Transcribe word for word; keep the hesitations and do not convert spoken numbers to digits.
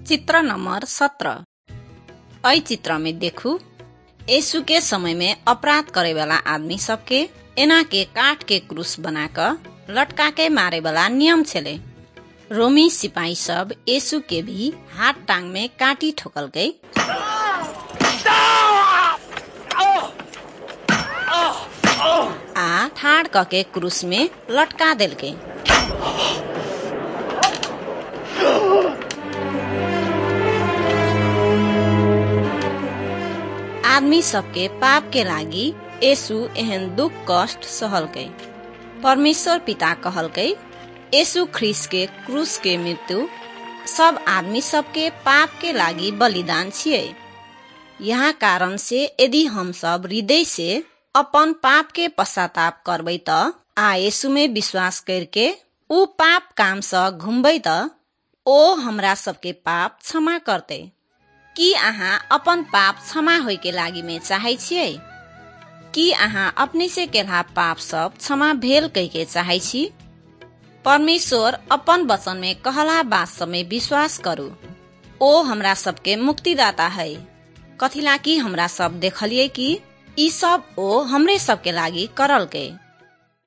चित्र नंबर सत्रह। ऐ चित्र में देखू यीशु के समय में अपराध करे वाला आदमी सबके एना के काठ के क्रूस बनाकर लटका के मारे वाला नियम छले। रोमी सिपाही सब यीशु के भी हाथ टांग में काटी ठोकल गई आ ठाड़ क के क्रूस में लटका देल गई। आदमी सबके पाप के लागी यीशु एहन दुख कष्ट सहल गई। परमेश्वर पिता कहल गई यीशु ख्रीस के क्रूस के मृत्यु सब आदमी सबके पाप के लागी बलिदान छिए। यहाँ कारण से यदि हम सब हृदय से अपन पाप के पश्चाताप करबै त आ यीशु में विश्वास करके ऊ पाप काम से घुमबै त ओ हमरा सबके पाप क्षमा करते। कि अहाँ अपन पाप क्षमा होय के लागी में चाहे छियै? कि अहाँ अपने से केला पाप सब क्षमा भेल कह के चाहे छी? परमेश्वर अपन वचन में कहला बात सब में विश्वास करू। ओ हमरा सबके मुक्तिदाता है। कथिला कि हमरा सब देखलिए कि ई सब ओ हमरे सबके लागी करल के।